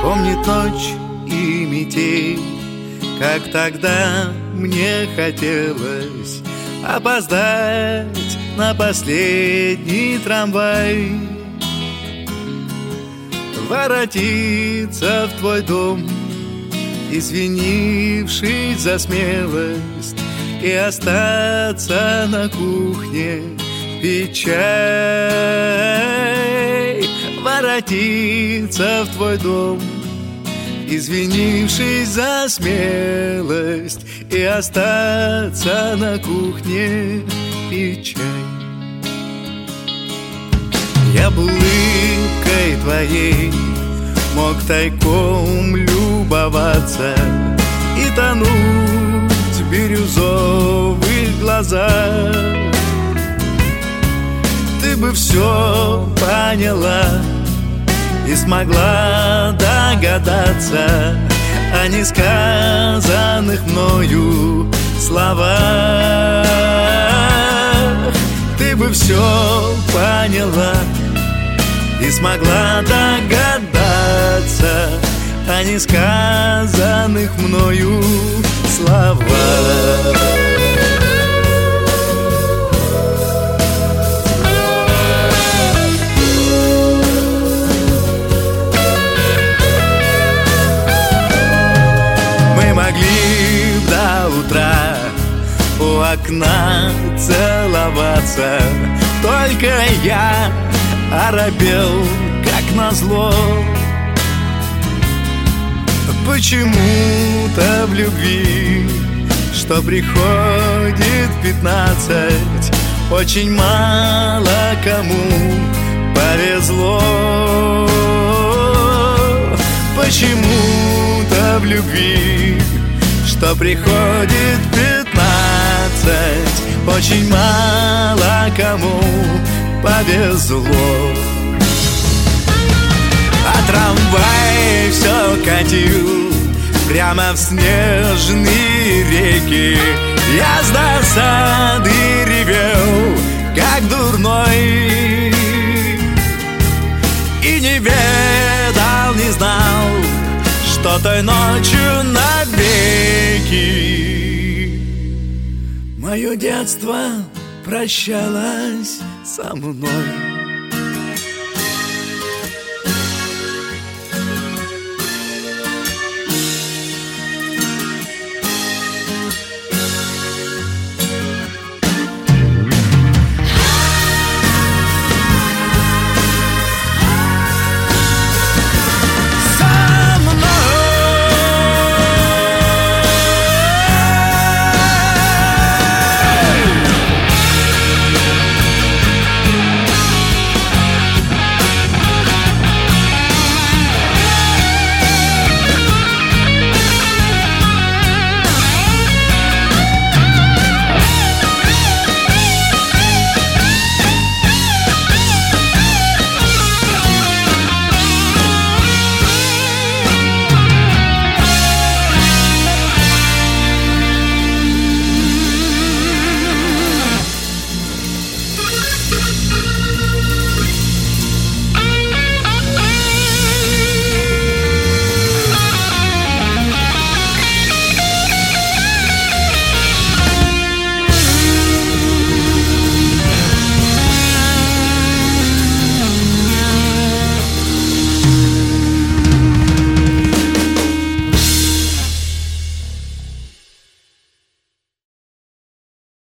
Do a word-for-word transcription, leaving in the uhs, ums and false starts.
помнит ночь и метель, как тогда мне хотелось опоздать на последний трамвай, воротиться в твой дом, извинившись за смелость, и остаться на кухне пить чай. Воротиться в твой дом, извинившись за смелость, и остаться на кухне пить чай. Я был улыбкой твоей мог тайком любоваться и тонуть в бирюзовых глазах. Ты бы все поняла и смогла догадаться о несказанных мною словах. Ты бы все поняла и смогла догадаться о несказанных мною словах. Мы могли до утра у окна целоваться, только я оробел, как назло. Почему-то в любви, что приходит пятнадцать, очень мало кому повезло. Почему-то в любви, что приходит пятнадцать, очень мало кому повезло. А трамвай все катил прямо в снежные реки. Я с досады ревел, как дурной, и не ведал, не знал, что той ночью навеки мое детство прощалось со мной.